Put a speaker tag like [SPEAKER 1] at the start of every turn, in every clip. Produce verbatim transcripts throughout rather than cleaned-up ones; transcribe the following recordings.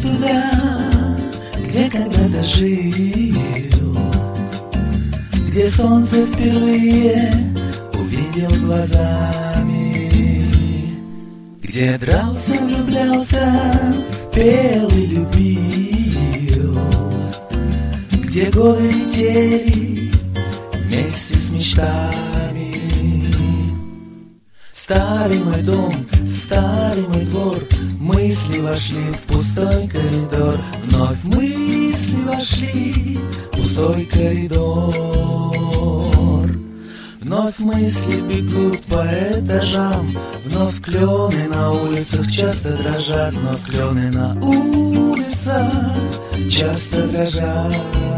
[SPEAKER 1] туда, где когда-то жил, где солнце впервые увидел глазами, где дрался, влюблялся, пел и любил, где годы летели вместе с мечтами. Старый мой дом, старый мой двор, мысли вошли в пустой коридор. Вновь мысли вошли в пустой коридор. Вновь мысли бегут по этажам, вновь клены на улицах часто дрожат, вновь клены на улицах часто дрожат.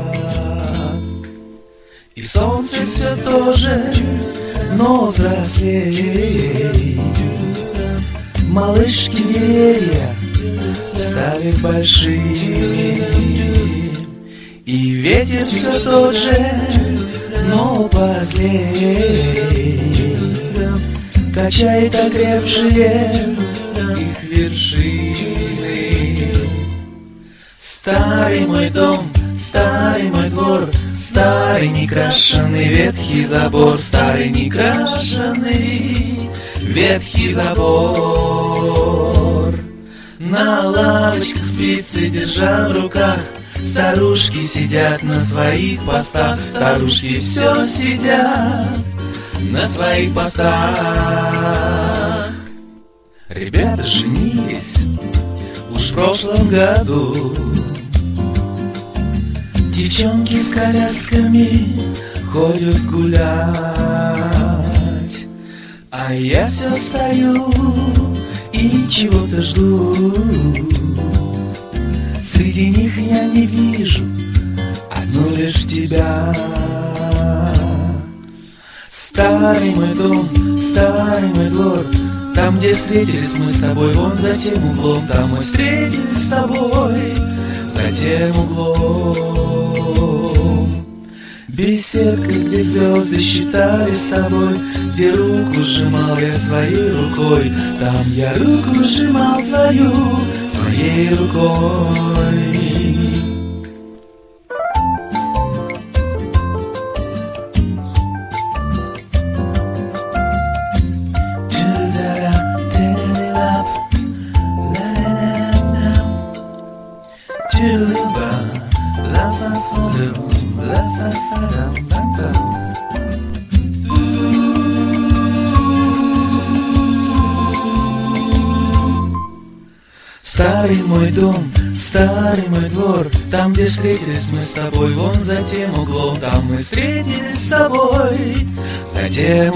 [SPEAKER 1] И солнце все то же, но взрослеет. Малышки деревья стали большими, и ветер все тот же, но позлее качает окрепшие их вершины. Старый мой дом, старый мой двор, старый некрашенный ветхий забор, старый некрашенный ветхий забор. На лавочках спицы держа в руках, старушки сидят на своих постах, старушки все сидят на своих постах. Ребята женились уж в прошлом году, девчонки с колясками ходят гулять, а я все стою и чего-то жду. Среди них я не вижу одну лишь тебя. Старый мой дом, старый мой двор, там, где встретились мы с тобой, вон за тем углом, там мы встретились с тобой, за тем углом. Беседка, где звезды считали с тобой, где руку сжимал я своей рукой, там я руку сжимал твою своей рукой. Старый мой дом, старый мой двор, там, где встретились мы с тобой, вон за тем углом, там мы встретились с тобой, за тем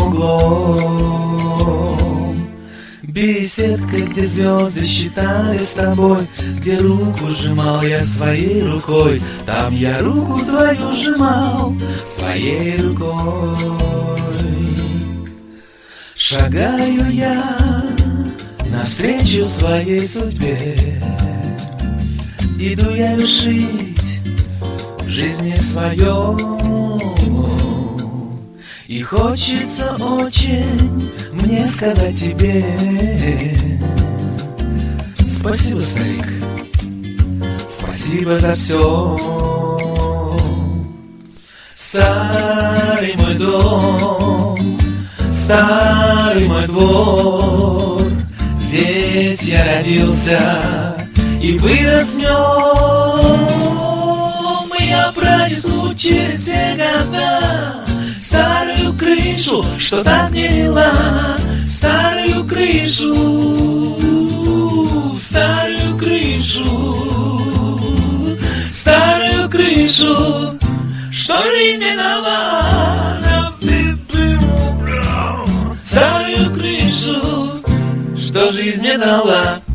[SPEAKER 1] углом. Беседка, где звезды считали с тобой, где руку сжимал я своей рукой, там я руку твою сжимал своей рукой. Шагаю я навстречу своей судьбе, иду я вершить в жизни своем, и хочется очень мне сказать тебе спасибо, старик, спасибо за все. Старый мой дом, старый мой двор, здесь я родился и вырос в нем, и я пронесу через все года старую крышу, что так не мила, старую крышу, старую крышу, старую крышу, что жизнь мне дала, старую крышу, что жизнь мне дала.